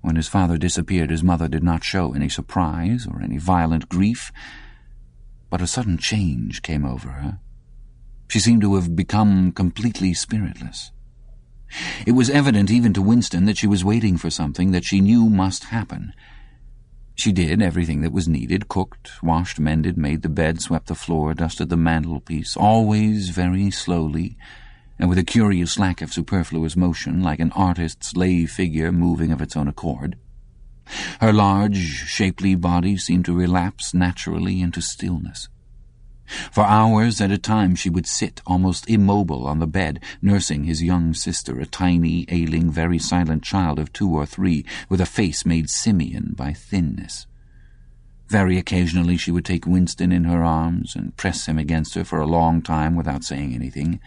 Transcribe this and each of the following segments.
When his father disappeared, his mother did not show any surprise or any violent grief, but a sudden change came over her. She seemed to have become completely spiritless. It was evident even to Winston that she was waiting for something that she knew must happen. She did everything that was needed, cooked, washed, mended, made the bed, swept the floor, dusted the mantelpiece, always very slowly, and with a curious lack of superfluous motion, like an artist's lay figure moving of its own accord. Her large, shapely body seemed to relapse naturally into stillness. For hours at a time she would sit, almost immobile, on the bed, nursing his young sister, a tiny, ailing, very silent child of 2 or 3, with a face made simian by thinness. Very occasionally she would take Winston in her arms and press him against her for a long time without saying anything.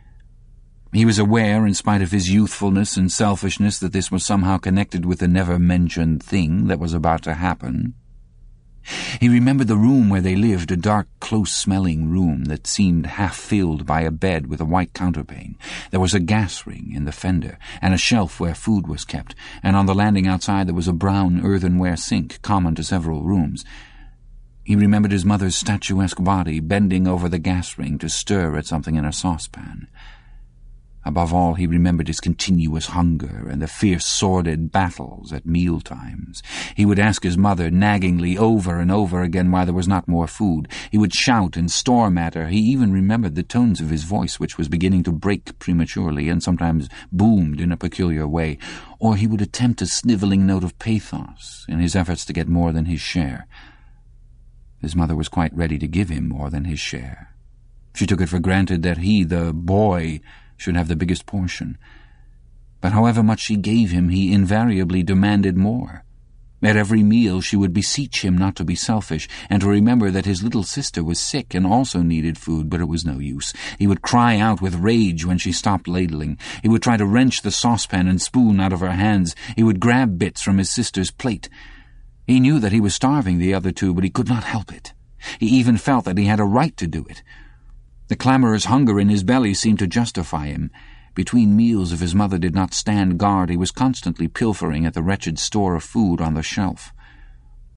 He was aware, in spite of his youthfulness and selfishness, that this was somehow connected with the never-mentioned thing that was about to happen. He remembered the room where they lived, a dark, close-smelling room that seemed half-filled by a bed with a white counterpane. There was a gas ring in the fender, and a shelf where food was kept, and on the landing outside there was a brown earthenware sink, common to several rooms. He remembered his mother's statuesque body bending over the gas ring to stir at something in a saucepan. Above all, he remembered his continuous hunger and the fierce, sordid battles at meal-times. He would ask his mother naggingly over and over again why there was not more food. He would shout and storm at her. He even remembered the tones of his voice, which was beginning to break prematurely and sometimes boomed in a peculiar way. Or he would attempt a snivelling note of pathos in his efforts to get more than his share. His mother was quite ready to give him more than his share. She took it for granted that he, the boy, should have the biggest portion. But however much she gave him, he invariably demanded more. At every meal she would beseech him not to be selfish, and to remember that his little sister was sick and also needed food, but it was no use. He would cry out with rage when she stopped ladling. He would try to wrench the saucepan and spoon out of her hands. He would grab bits from his sister's plate. He knew that he was starving the other two, but he could not help it. He even felt that he had a right to do it. The clamorous hunger in his belly seemed to justify him. Between meals, if his mother did not stand guard, he was constantly pilfering at the wretched store of food on the shelf.